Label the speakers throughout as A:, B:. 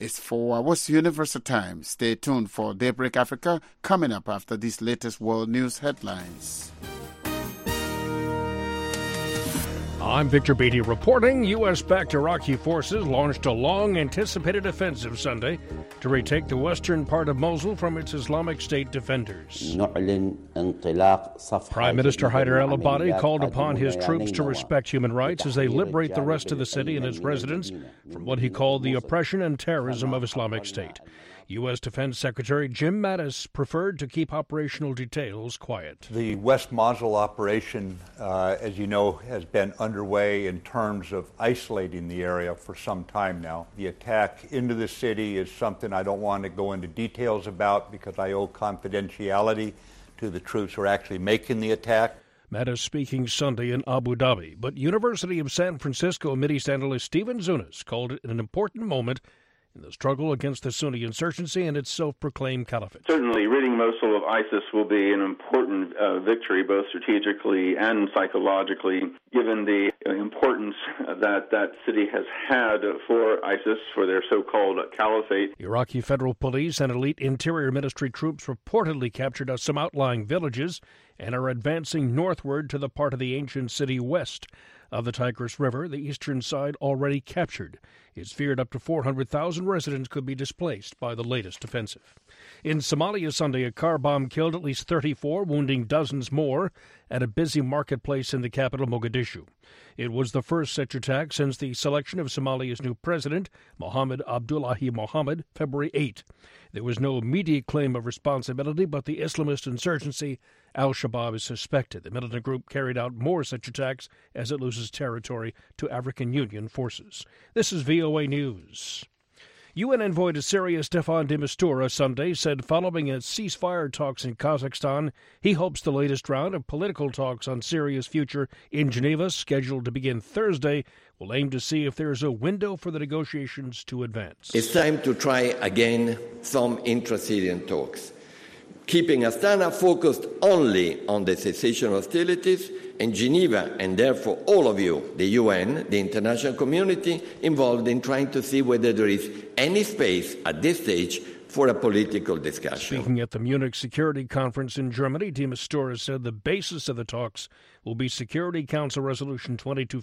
A: It's 4 hours Universal Time. Stay tuned for Daybreak Africa coming up after these latest world news headlines.
B: I'm Victor Beatty reporting. U.S.-backed Iraqi forces launched a long-anticipated offensive Sunday to retake the western part of Mosul from its Islamic State defenders. Prime Minister Haider al-Abadi called upon his troops to respect human rights as they liberate the rest of the city and its residents from what he called the oppression and terrorism of Islamic State. U.S. Defense Secretary Jim Mattis preferred to keep operational details quiet.
C: The West Mosul operation, as you know, has been underway in terms of isolating the area for some time now. The attack into the city is something I don't want to go into details about because I owe confidentiality to the troops who are actually making the attack.
B: Mattis speaking Sunday in Abu Dhabi, but University of San Francisco Mideast analyst Stephen Zunas called it an important moment in the struggle against the Sunni insurgency and its self-proclaimed caliphate.
D: Certainly, ridding Mosul of ISIS will be an important victory, both strategically and psychologically, given the importance that city has had for ISIS, for their so-called caliphate.
B: Iraqi federal police and elite Interior Ministry troops reportedly captured some outlying villages and are advancing northward to the part of the ancient city west of the Tigris River, the eastern side already captured. It's feared up to 400,000 residents could be displaced by the latest offensive. In Somalia Sunday, a car bomb killed at least 34, wounding dozens more at a busy marketplace in the capital, Mogadishu. It was the first such attack since the selection of Somalia's new president, Mohamed Abdullahi Mohamed, February 8. There was no immediate claim of responsibility, but the Islamist insurgency Al-Shabaab is suspected. The militant group carried out more such attacks as it loses territory to African Union forces. This is VOA News. UN envoy to Syria Staffan de Mistura Sunday said following a ceasefire talks in Kazakhstan, he hopes the latest round of political talks on Syria's future in Geneva, scheduled to begin Thursday, will aim to see if there is a window for the negotiations to advance.
E: It's time to try again some intra-Syrian talks, keeping Astana focused only on the cessation of hostilities, and Geneva, and therefore all of you, the UN, the international community, involved in trying to see whether there is any space at this stage for a political discussion.
B: Speaking at the Munich Security Conference in Germany, de Mistura said the basis of the talks will be Security Council Resolution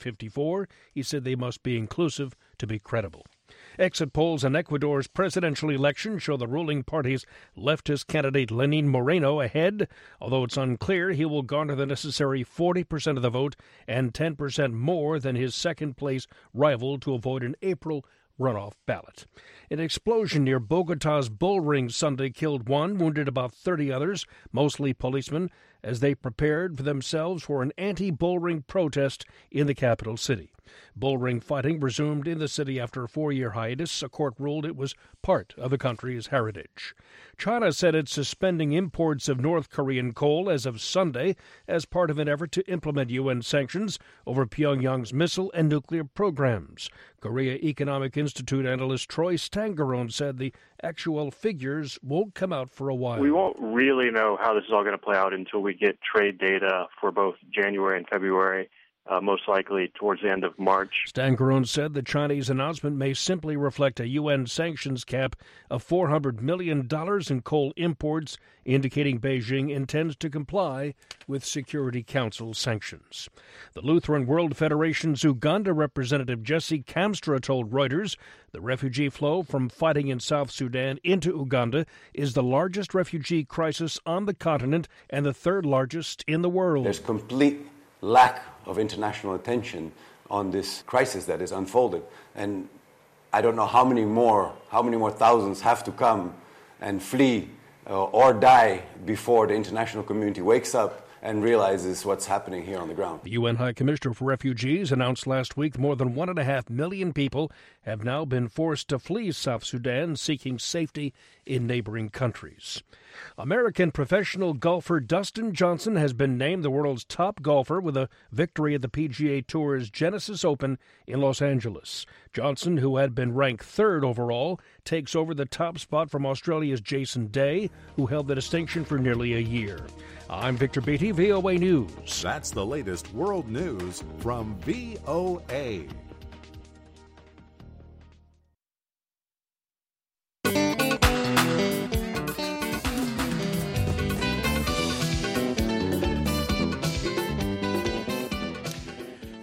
B: 2254. He said they must be inclusive to be credible. Exit polls in Ecuador's presidential election show the ruling party's leftist candidate Lenin Moreno ahead, although it's unclear he will garner the necessary 40% of the vote and 10% more than his second-place rival to avoid an April runoff ballot. An explosion near Bogota's Bullring Sunday killed one, wounded about 30 others, mostly policemen, as they prepared for themselves for an anti-bullring protest in the capital city. Bullring fighting resumed in the city after a 4-year hiatus. A court ruled it was part of the country's heritage. China said it's suspending imports of North Korean coal as of Sunday as part of an effort to implement UN sanctions over Pyongyang's missile and nuclear programs. Korea Economic Institute analyst Troy Stangerone said the actual figures won't come out for a while.
F: We won't really know how this is all going to play out until we get trade data for both January and February. Most likely towards the end of March.
B: Stangerone said the Chinese announcement may simply reflect a UN sanctions cap of $400 million in coal imports, indicating Beijing intends to comply with Security Council sanctions. The Lutheran World Federation's Uganda representative Jesse Kamstra told Reuters the refugee flow from fighting in South Sudan into Uganda is the largest refugee crisis on the continent and the third largest in the world.
G: There's complete lack of international attention on this crisis that is unfolded. And I don't know how many more thousands have to come and flee or die before the international community wakes up and realizes what's happening here on the ground.
B: The UN High Commissioner for Refugees announced last week more than 1.5 million people have now been forced to flee South Sudan, seeking safety in neighboring countries. American professional golfer Dustin Johnson has been named the world's top golfer with a victory at the PGA Tour's Genesis Open in Los Angeles. Johnson, who had been ranked third overall, takes over the top spot from Australia's Jason Day, who held the distinction for nearly a year. I'm Victor Beatty, VOA News.
H: That's the latest world news from VOA.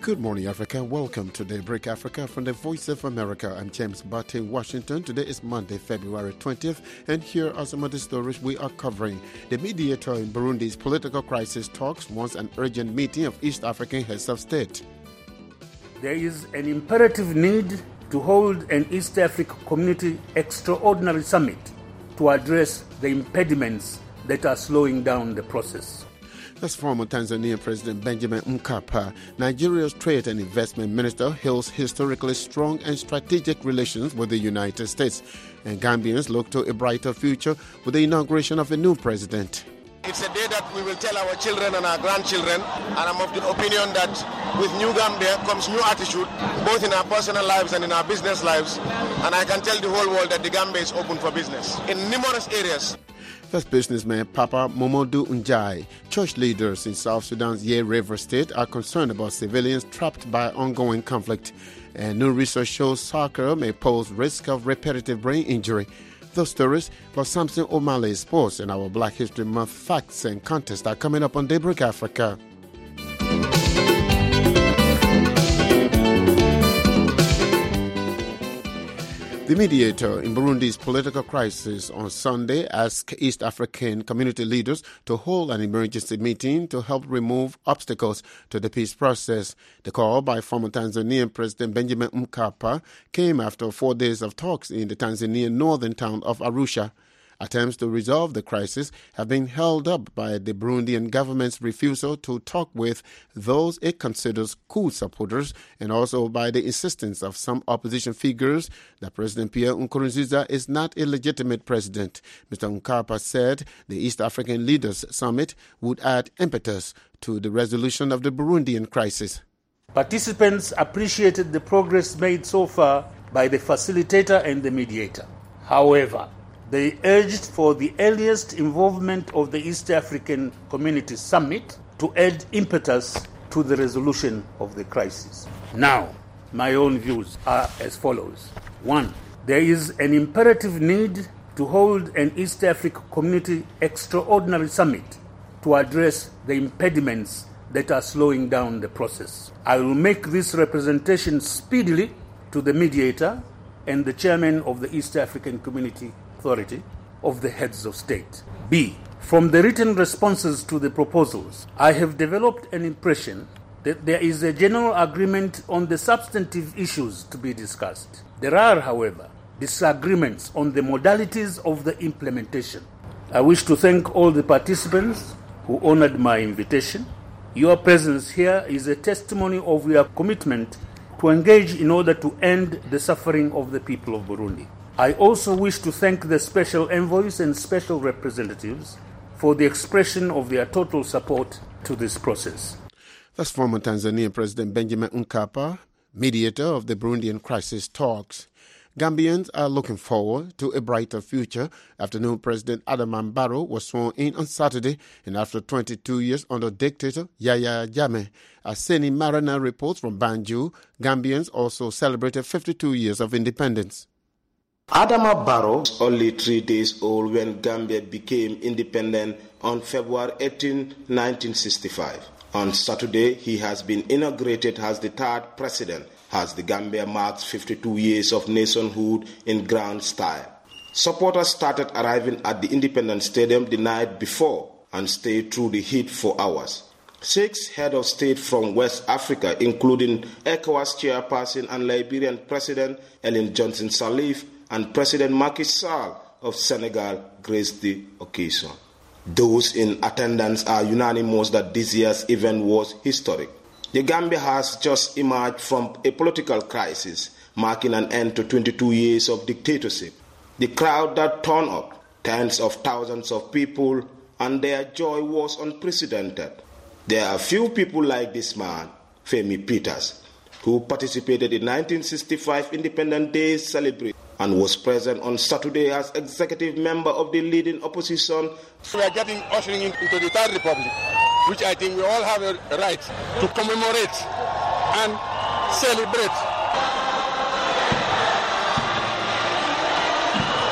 A: Good morning, Africa. Welcome to Daybreak Africa from the Voice of America. I'm James Barty, Washington. Today is Monday, February 20th, and here are some of the stories we are covering. The mediator in Burundi's political crisis talks wants an urgent meeting of East African heads of state.
I: There is an imperative need to hold an East Africa Community Extraordinary Summit to address the impediments that are slowing down the process.
A: That's former Tanzanian President Benjamin Mkapa. Nigeria's Trade and Investment Minister hails historically strong and strategic relations with the United States. And Gambians look to a brighter future with the inauguration of a new president.
J: It's a day that we will tell our children and our grandchildren, and I'm of the opinion that with New Gambia comes new attitude, both in our personal lives and in our business lives, and I can tell the whole world that the Gambia is open for business in numerous areas.
A: That's businessman Papa Momodu Njai. Church leaders in South Sudan's Ye River State are concerned about civilians trapped by ongoing conflict. And new research shows soccer may pose risk of repetitive brain injury. Those stories plus Samson O'Malley's sports and our Black History Month facts and contests are coming up on Daybreak Africa. The mediator in Burundi's political crisis on Sunday asked East African community leaders to hold an emergency meeting to help remove obstacles to the peace process. The call by former Tanzanian President Benjamin Mkapa came after 4 days of talks in the Tanzanian northern town of Arusha. Attempts to resolve the crisis have been held up by the Burundian government's refusal to talk with those it considers coup supporters, and also by the insistence of some opposition figures that President Pierre Nkurunziza is not a legitimate president. Mr. Mkapa said the East African Leaders Summit would add impetus to the resolution of the Burundian crisis.
I: Participants appreciated the progress made so far by the facilitator and the mediator. However, they urged for the earliest involvement of the East African Community Summit to add impetus to the resolution of the crisis. Now, my own views are as follows. 1. There is an imperative need to hold an East Africa Community Extraordinary Summit to address the impediments that are slowing down the process. I will make this representation speedily to the mediator and the chairman of the East African Community Authority of the heads of state. B. From the written responses to the proposals, I have developed an impression that there is a general agreement on the substantive issues to be discussed. There are, however, disagreements on the modalities of the implementation. I wish to thank all the participants who honored my invitation. Your presence here is a testimony of your commitment to engage in order to end the suffering of the people of Burundi. I also wish to thank the special envoys and special representatives for the expression of their total support to this process.
A: That's former Tanzanian President Benjamin Mkapa, mediator of the Burundian crisis talks. Gambians are looking forward to a brighter future after new President Adama Barrow was sworn in on Saturday, and after 22 years under dictator Yahya Jammeh. As Seni Marana reports from Banjul, Gambians also celebrated 52 years of independence.
K: Adama Barrow was only 3 days old when Gambia became independent on February 18, 1965. On Saturday, he has been inaugurated as the third president, as the Gambia marks 52 years of nationhood in grand style. Supporters started arriving at the Independence Stadium the night before and stayed through the heat for hours. 6 heads of state from West Africa, including ECOWAS chairperson and Liberian President Ellen Johnson Sirleaf, and President Macky Sall of Senegal graced the occasion. Those in attendance are unanimous that this year's event was historic. The Gambia has just emerged from a political crisis, marking an end to 22 years of dictatorship. The crowd that turned up, tens of thousands of people, and their joy was unprecedented. There are few people like this man, Femi Peters, who participated in 1965 Independence Day celebration and was present on Saturday as executive member of the leading opposition.
J: We are ushering into the Third Republic, which I think we all have a right to commemorate and celebrate.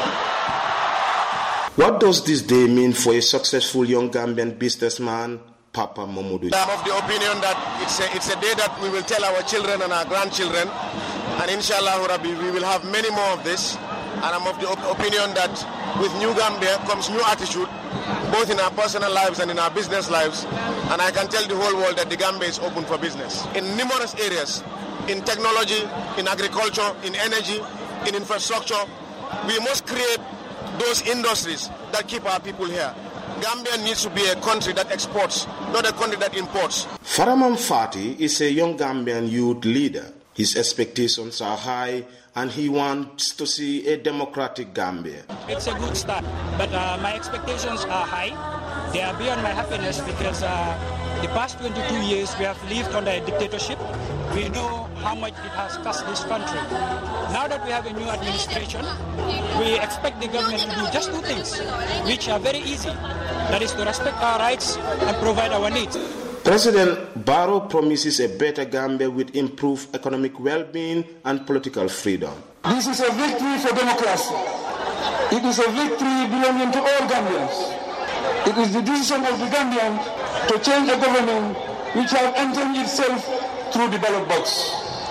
K: What does this day mean for a successful young Gambian businessman? Papa Mamadou.
J: I'm of the opinion that it's a day that we will tell our children and our grandchildren, and inshallah Rabbi, we will have many more of this. And I'm of the opinion that with New Gambia comes new attitude, both in our personal lives and in our business lives. And I can tell the whole world that the Gambia is open for business in numerous areas, in technology, in agriculture, in energy, in infrastructure. We must create those industries that keep our people here. Gambia needs to be a country that exports, not a country that imports.
K: Faraman Fati is a young Gambian youth leader. His expectations are high and he wants to see a democratic Gambia.
L: It's a good start, but my expectations are high. They are beyond my happiness because the past 22 years we have lived under a dictatorship. We know how much it has cost this country. Now that we have a new administration, we expect the government to do just two things, which are very easy. That is to respect our rights and provide our needs.
K: President Barrow promises a better Gambia with improved economic well-being and political freedom.
M: This is a victory for democracy. It is a victory belonging to all Gambians. It is the decision of the Gambians to change a government which has entered itself through the ballot box.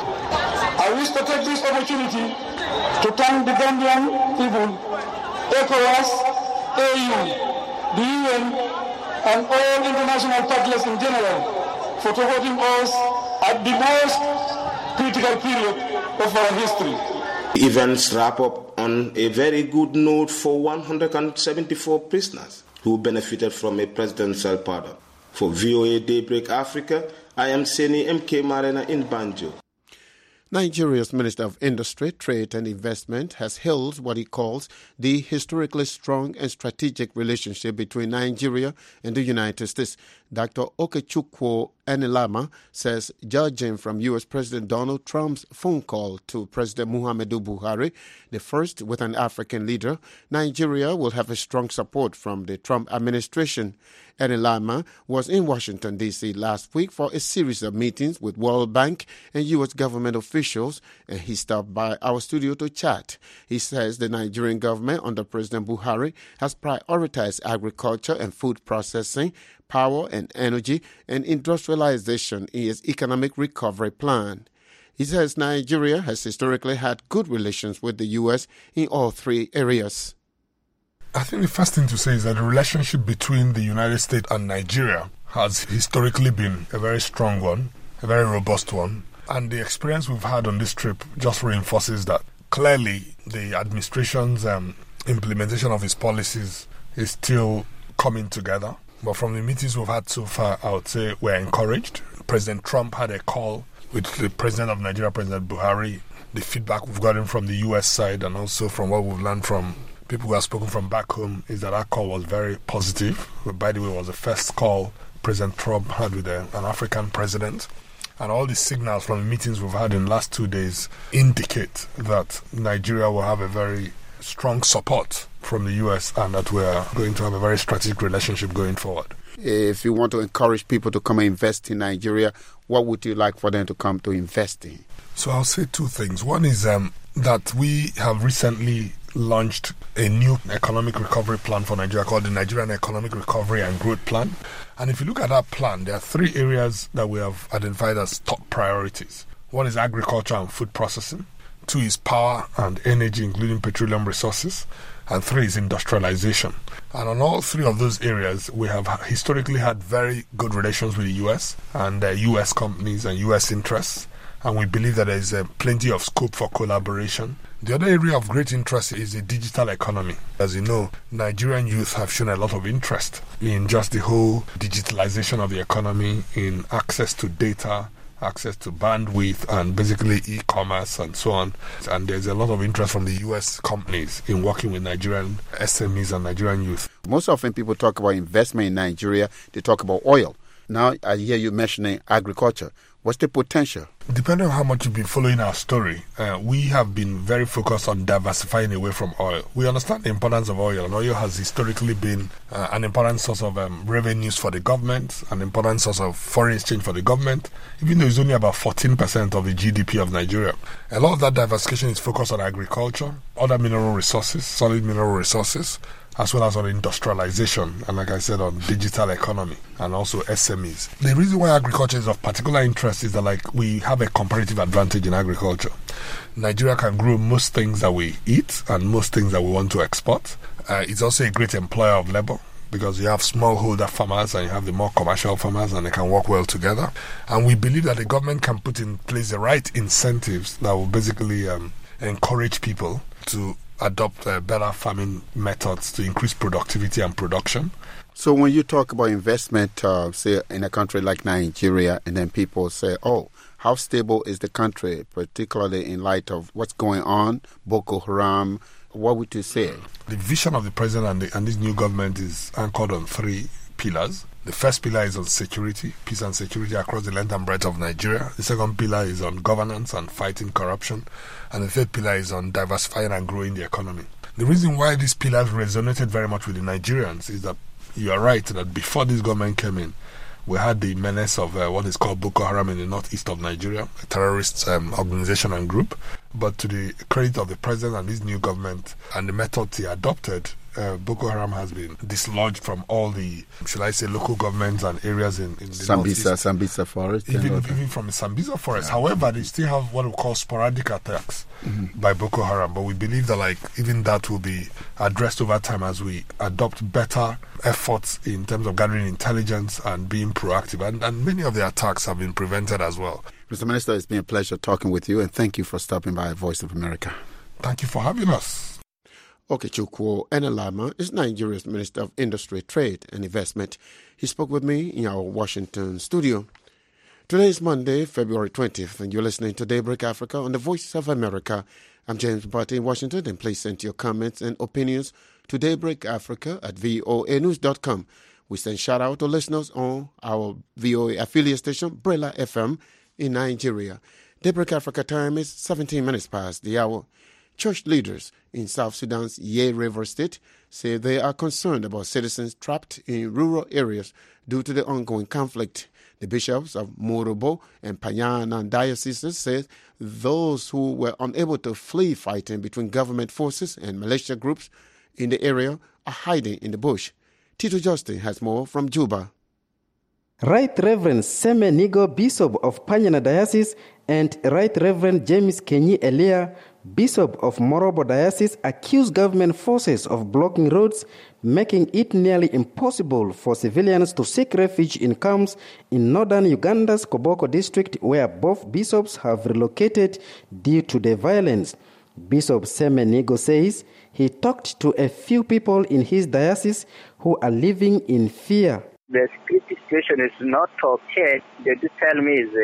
M: I wish to take this opportunity to thank the Gambian people, ECOWAS, AU, the UN, and all international partners in general for supporting us at the most critical period of our history.
K: The events wrap up on a very good note for 174 prisoners who benefited from a presidential pardon. For VOA Daybreak Africa, I am Seni MK Marena in Banjo.
A: Nigeria's Minister of Industry, Trade and Investment has hailed what he calls the historically strong and strategic relationship between Nigeria and the United States. Dr. Okechukwu Enilama says, judging from U.S. President Donald Trump's phone call to President Muhammadu Buhari, the first with an African leader, Nigeria will have a strong support from the Trump administration. Enilama was in Washington, D.C. last week for a series of meetings with World Bank and U.S. government officials, and he stopped by our studio to chat. He says the Nigerian government under President Buhari has prioritized agriculture and food processing, power and energy, and industrialization in its economic recovery plan. He says Nigeria has historically had good relations with the U.S. in all three areas.
N: I think the first thing to say is that the relationship between the United States and Nigeria has historically been a very strong one, a very robust one. And the experience we've had on this trip just reinforces that. Clearly, the administration's implementation of its policies is still coming together. But from the meetings we've had so far, I would say we're encouraged. President Trump had a call with the President of Nigeria, President Buhari. The feedback we've gotten from the U.S. side and also from what we've learned from people who have spoken from back home is that our call was very positive. By the way, it was the first call President Trump had with an African president. And all the signals from the meetings we've had in the last 2 days indicate that Nigeria will have a very strong support from the U.S. and that we're going to have a very strategic relationship going forward.
A: If you want to encourage people to come and invest in Nigeria, what would you like for them to come to invest in?
N: So I'll say two things. One is that we have recently launched a new economic recovery plan for Nigeria called the Nigerian Economic Recovery and Growth Plan. And if you look at that plan, there are three areas that we have identified as top priorities. One is agriculture and food processing. Two is power and energy, including petroleum resources. And three is industrialization. And on all three of those areas, we have historically had very good relations with the U.S. and U.S. companies and U.S. interests. And we believe that there is plenty of scope for collaboration. The other area of great interest is the digital economy. As you know, Nigerian youth have shown a lot of interest in just the whole digitalization of the economy, in access to data, access to bandwidth, and basically e-commerce and so on. And there's a lot of interest from the U.S. companies in working with Nigerian SMEs and Nigerian youth.
A: Most often people talk about investment in Nigeria, they talk about oil. Now I hear you mentioning agriculture. What's the potential?
N: Depending on how much you've been following our story, we have been very focused on diversifying away from oil. We understand the importance of oil, and oil has historically been an important source of revenues for the government, an important source of foreign exchange for the government, even though it's only about 14% of the GDP of Nigeria. A lot of that diversification is focused on agriculture, other mineral resources, solid mineral resources, as well as on industrialization, and like I said, on digital economy, and also SMEs. The reason why agriculture is of particular interest is that, like, we have a comparative advantage in agriculture. Nigeria can grow most things that we eat and most things that we want to export. It's also a great employer of labor, because you have smallholder farmers and you have the more commercial farmers, and they can work well together. And we believe that the government can put in place the right incentives that will basically encourage people to adopt better farming methods to increase productivity and production.
A: So when you talk about investment, say, in a country like Nigeria, and then people say, oh, how stable is the country, particularly in light of what's going on, Boko Haram, what would you say?
N: The vision of the president and this new government is anchored on 3 pillars. The first pillar is on security, peace and security across the length and breadth of Nigeria. The second pillar is on governance and fighting corruption. And the third pillar is on diversifying and growing the economy. The reason why these pillars resonated very much with the Nigerians is that you are right that before this government came in, we had the menace of what is called Boko Haram in the northeast of Nigeria, a terrorist organization and group. But to the credit of the president and his new government and the methods he adopted, Boko Haram has been dislodged from all the, shall I say, local governments and areas in the
A: Sambisa Forest.
N: Even from the Sambisa Forest. Yeah. However, they still have what we call sporadic attacks by Boko Haram. But we believe that, like, even that will be addressed over time as we adopt better efforts in terms of gathering intelligence and being proactive. And many of the attacks have been prevented as well.
A: Mr. Minister, it's been a pleasure talking with you, and thank you for stopping by Voice of America.
N: Thank you for having us.
A: Okechukwu Enelama is Nigeria's Minister of Industry, Trade and Investment. He spoke with me in our Washington studio. Today is Monday, February 20th, and you're listening to Daybreak Africa on the Voice of America. I'm James Barty in Washington, and please send your comments and opinions to daybreakafrica@voanews.com. We send shout-out to listeners on our VOA affiliate station, Brela FM, in Nigeria. Daybreak Africa time is 17 minutes past the hour. Church leaders in South Sudan's Ye River State say they are concerned about citizens trapped in rural areas due to the ongoing conflict. The bishops of Morobo and Payanan dioceses said those who were unable to flee fighting between government forces and militia groups in the area are hiding in the bush. Tito Justin has more from Juba.
O: Right Reverend Seme Nigo, Bishop of Panyana Diocese, and Right Reverend James Kenyi Elia, Bishop of Morobo Diocese, accuse government forces of blocking roads, making it nearly impossible for civilians to seek refuge in camps in northern Uganda's Koboko district, where both bishops have relocated due to the violence. Bishop Seme Nigo says he talked to a few people in his diocese who are living in fear.
P: The security situation is not okay. They do tell me is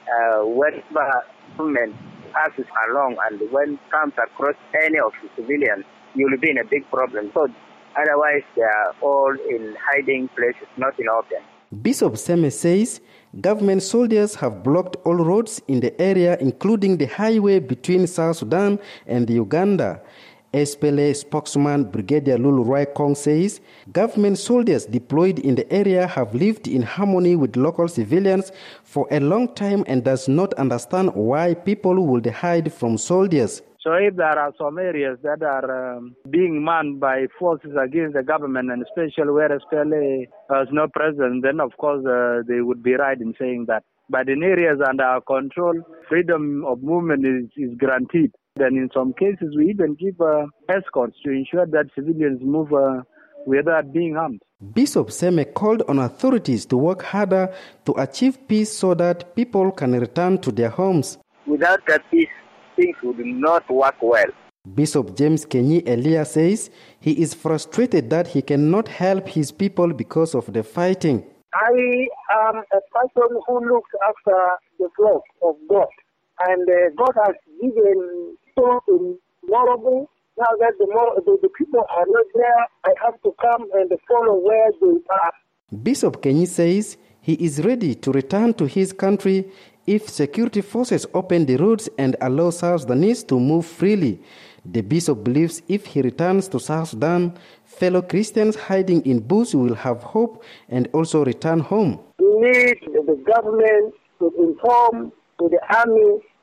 P: when government passes along and when comes across any of the civilians, you will be in a big problem. So otherwise, they are all in hiding places, not in open.
O: Bishop Seme says government soldiers have blocked all roads in the area, including the highway between South Sudan and Uganda. SPLA spokesman Brigadier Lulu Roy Kong says government soldiers deployed in the area have lived in harmony with local civilians for a long time and does not understand why people would hide from soldiers.
Q: So if there are some areas that are being manned by forces against the government, and especially where SPLA has no presence, then of course they would be right in saying that. But in areas under our control, freedom of movement is granted. Then in some cases, we even give escorts to ensure that civilians move without being harmed.
O: Bishop Seme called on authorities to work harder to achieve peace so that people can return to their homes.
P: Without that peace, things would not work well.
O: Bishop James Kenyi Elia says he is frustrated that he cannot help his people because of the fighting.
M: I am a person who looks after the flock of God, and God has given so in Morobo. Now that the people are not there, I have to come and follow where they are.
O: Bishop Kenyi says he is ready to return to his country if security forces open the roads and allow South Sudanese to move freely. The bishop believes if he returns to South Sudan, fellow Christians hiding in bush will have hope and also return home.
M: We need the government to inform to the army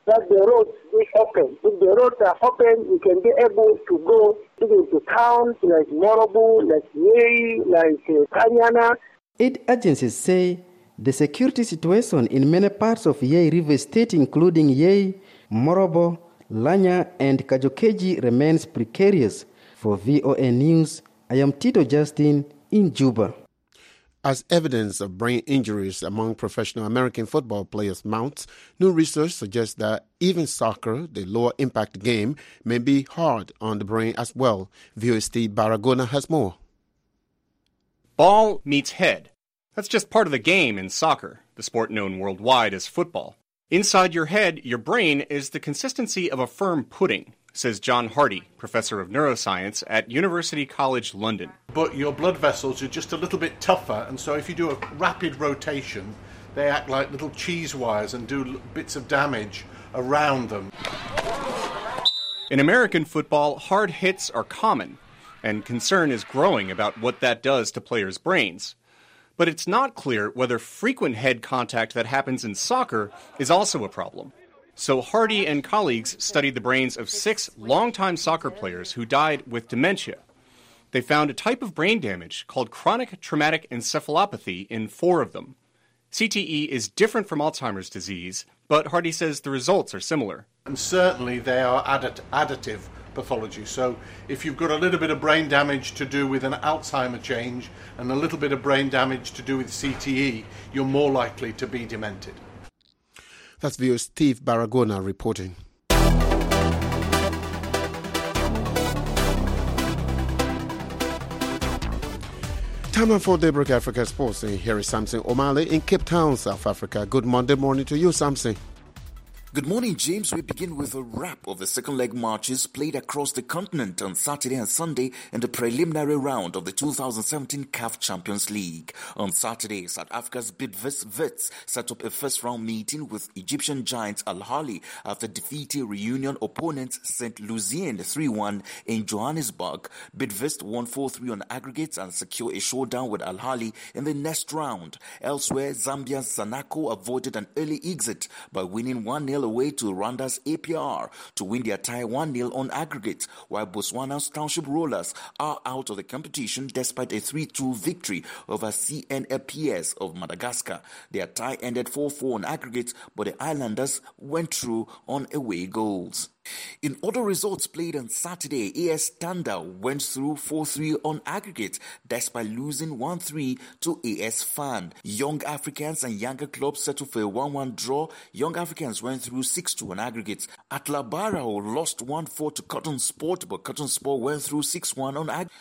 M: that the roads is open. If the roads are open, we can be able to go even to towns like Morobo, like Yei, like Kanyana.
O: Aid agencies say the security situation in many parts of Yei River State, including Yei, Morobo, Lanya, and Kajokeji, remains precarious. For VOA News, I am Tito Justin in Juba.
A: As evidence of brain injuries among professional American football players mounts, new research suggests that even soccer, the lower-impact game, may be hard on the brain as well. VOA Steve Baragona has more.
R: Ball meets head. That's just part of the game in soccer, the sport known worldwide as football. Inside your head, your brain is the consistency of a firm pudding, says John Hardy, professor of neuroscience at University College London.
S: But your blood vessels are just a little bit tougher, and so if you do a rapid rotation, they act like little cheese wires and do bits of damage around them.
R: In American football, hard hits are common, and concern is growing about what that does to players' brains. But it's not clear whether frequent head contact that happens in soccer is also a problem. So Hardy and colleagues studied the brains of 6 longtime soccer players who died with dementia. They found a type of brain damage called chronic traumatic encephalopathy in 4 of them. CTE is different from Alzheimer's disease, but Hardy says the results are similar.
S: And certainly they are additive pathology. So if you've got a little bit of brain damage to do with an Alzheimer change and a little bit of brain damage to do with CTE, you're more likely to be demented.
A: That's VOA Steve Baragona reporting. Time for Daybreak Africa Sports. Here is Samson Omale in Cape Town, South Africa. Good Monday morning to you, Samson.
T: Good morning, James. We begin with a wrap of the second leg matches played across the continent on Saturday and Sunday in the preliminary round of the 2017 CAF Champions League. On Saturday, South Africa's Bidvest Wits set up a first-round meeting with Egyptian giants Al Ahly after defeating reunion opponents St. Lucian 3-1 in Johannesburg. Bidvest won 4-3 on aggregates and secured a showdown with Al Ahly in the next round. Elsewhere, Zambia's Zanaco avoided an early exit by winning 1-0 away to Rwanda's APR to win their tie 1-0 on aggregate, while Botswana's Township Rollers are out of the competition despite a 3-2 victory over CNFPS of Madagascar. Their tie ended 4-4 on aggregate, but the Islanders went through on away goals. In other results played on Saturday, AS Tanda went through 4-3 on aggregate despite losing 1-3 to AS Fan. Young Africans and younger clubs settled for a 1-1 draw. Young Africans went through 6-2 on aggregate. Atlabarao lost 1-4 to Cotton Sport, but Cotton Sport went through 6-1 on aggregate.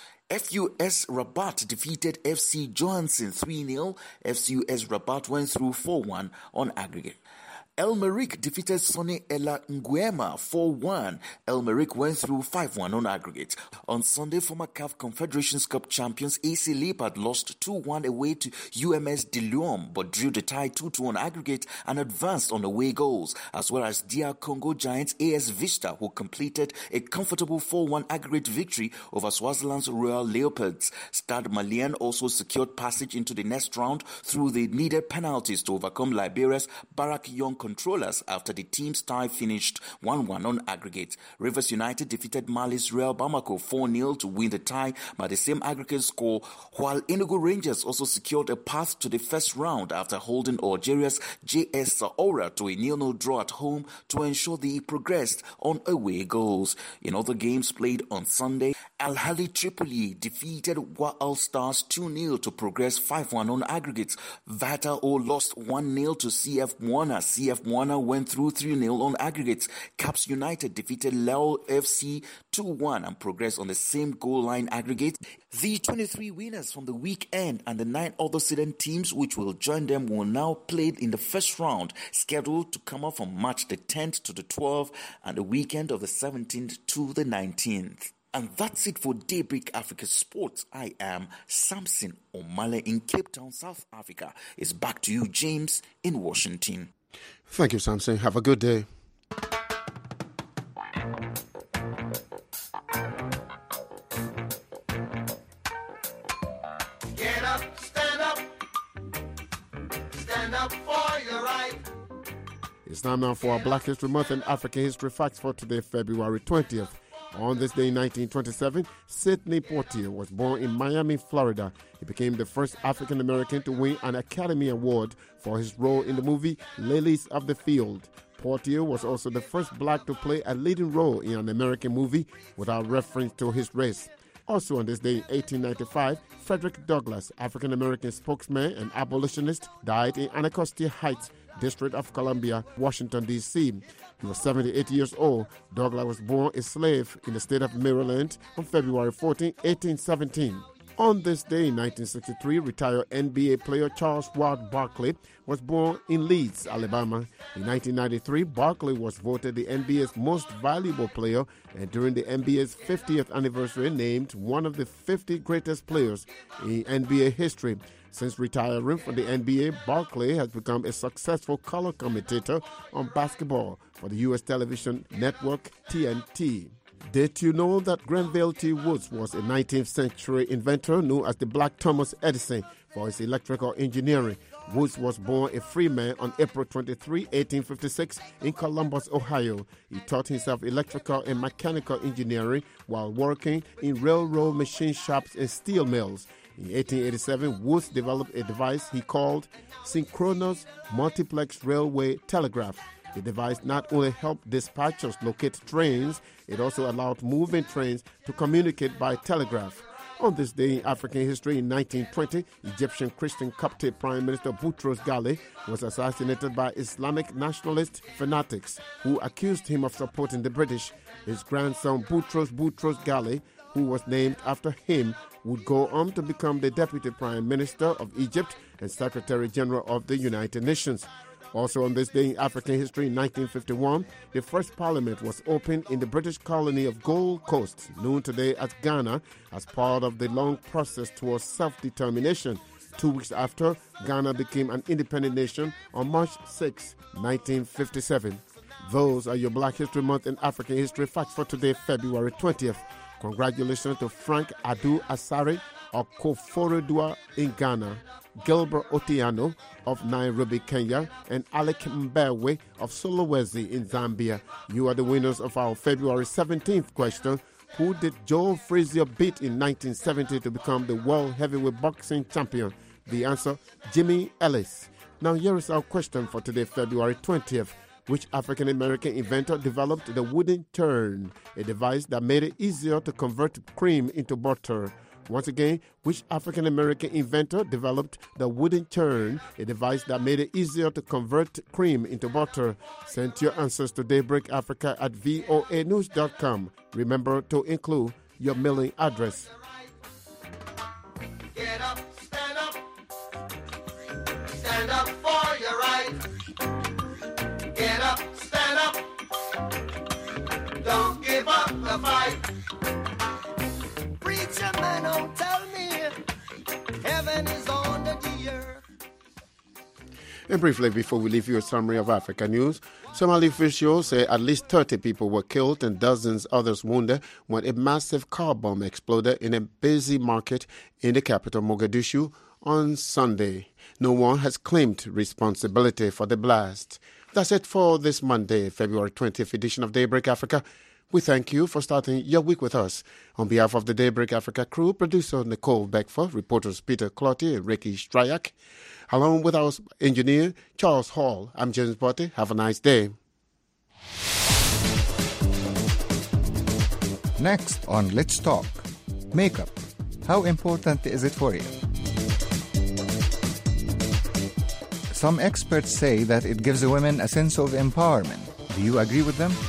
T: FUS Rabat defeated FC Johansen 3-0. FCUS Rabat went through 4-1 on aggregate. El Merrick defeated Sonny Ella Nguema 4-1. El Merrick went through 5-1 on aggregate. On Sunday, former CAF Confederations Cup champions AC Leopard lost 2-1 away to UMS de Lyon, but drew the tie 2-2 on aggregate and advanced on away goals, as well as DR Congo Giants AS Vista, who completed a comfortable 4-1 aggregate victory over Swaziland's Royal Leopards. Stade Malien also secured passage into the next round through the needed penalties to overcome Liberia's Barak Young Controllers after the team's tie finished 1-1 on aggregate. Rivers United defeated Mali's Real Bamako 4-0 to win the tie by the same aggregate score, while Enugu Rangers also secured a path to the first round after holding Algeria's JS Saoura to a 0-0 draw at home to ensure they progressed on away goals. In other games played on Sunday, Al Ahly Tripoli defeated Waal Stars 2-0 to progress 5-1 on aggregates. Vata O lost 1-0 to CF Moana. CF Moana went through 3-0 on aggregates. Caps United defeated Leo FC 2-1 and progressed on the same goal line aggregate. The 23 winners from the weekend and the 9 other seeded teams which will join them will now play in the first round, scheduled to come up from March the 10th to the 12th and the weekend of the 17th to the 19th. And that's it for Daybreak Africa Sports. I am Samson Omale in Cape Town, South Africa. It's back to you, James, in Washington.
A: Thank you, Samson. Have a good day.
U: Get up, stand up for your right.
V: It's
A: It's time now for our Black History Month and African History Facts for today, February 20th. On this day in 1927, Sidney Poitier was born in Miami, Florida. He became the first African-American to win an Academy Award for his role in the movie Lilies of the Field. Poitier was also the first black to play a leading role in an American movie without reference to his race. Also on this day in 1895, Frederick Douglass, African-American spokesman and abolitionist, died in Anacostia Heights, District of Columbia, Washington, D.C. He was 78 years old. Douglass was born a slave in the state of Maryland on February 14, 1817. On this day in 1963, retired NBA player Charles Ward Barkley was born in Leeds, Alabama. In 1993, Barkley was voted the NBA's most valuable player and during the NBA's 50th anniversary named one of the 50 greatest players in NBA history. Since retiring from the NBA, Barkley has become a successful color commentator on basketball for the U.S. television network TNT. Did you know that Granville T. Woods was a 19th century inventor known as the Black Thomas Edison for his electrical engineering? Woods was born a free man on April 23, 1856 in Columbus, Ohio. He taught himself electrical and mechanical engineering while working in railroad machine shops and steel mills. In 1887, Woods developed a device he called Synchronous Multiplex Railway Telegraph. The device not only helped dispatchers locate trains, it also allowed moving trains to communicate by telegraph. On this day in African history in 1920, Egyptian Christian Coptic Prime Minister Boutros Ghali was assassinated by Islamic nationalist fanatics who accused him of supporting the British. His grandson Boutros Ghali, who was named after him, would go on to become the Deputy Prime Minister of Egypt and Secretary General of the United Nations. Also on this day in African history in 1951, the first parliament was opened in the British colony of Gold Coast, known today as Ghana, as part of the long process towards self-determination. 2 weeks after, Ghana became an independent nation on March 6, 1957. Those are your Black History Month and African History Facts for today, February 20th. Congratulations to Frank Adu Asare of Koforidua in Ghana, Gilbert Otieno of Nairobi, Kenya, and Alec Mbewe of Solowezi in Zambia. You are the winners of our February 17th question. Who did Joe Frazier beat in 1970 to become the world heavyweight boxing champion? The answer, Jimmy Ellis. Now here is our question for today, February 20th. Which African-American inventor developed the wooden churn, a device that made it easier to convert cream into butter? Once again, which African-American inventor developed the wooden churn, a device that made it easier to convert cream into butter? Send your answers to daybreakafrica at voanews.com. Remember to include your mailing address.
U: Get up, stand up for your right. Get up, stand up, don't give up the fight. Preacher man, don't tell me heaven is under the earth.
A: And briefly, before we leave you a summary of Africa news, Somali officials say at least 30 people were killed and dozens others wounded when a massive car bomb exploded in a busy market in the capital, Mogadishu, on Sunday. No one has claimed responsibility for the blast. That's it for this Monday, February 20th edition of Daybreak Africa. We thank you for starting your week with us. On behalf of the Daybreak Africa crew, producer Nicole Beckford, reporters Peter Clotty and Ricky Stryak, along with our engineer Charles Hall, I'm James Botte. Have a nice day.
V: Next on Let's Talk, makeup. How important is it for you? Some experts say that it gives women a sense of empowerment. Do you agree with them?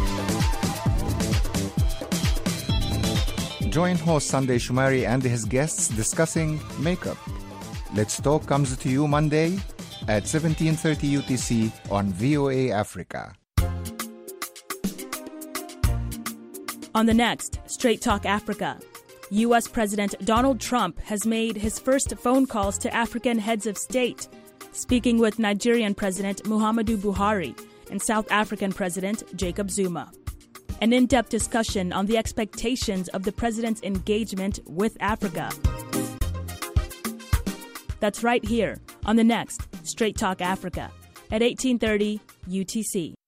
V: Join host Sunday Shumari and his guests discussing makeup. Let's Talk comes to you Monday at 17:30 UTC on VOA Africa.
W: On the next Straight Talk Africa, U.S. President Donald Trump has made his first phone calls to African heads of state, speaking with Nigerian President Muhammadu Buhari and South African President Jacob Zuma. An in-depth discussion on the expectations of the president's engagement with Africa. That's right here on the next Straight Talk Africa at 18:30 UTC.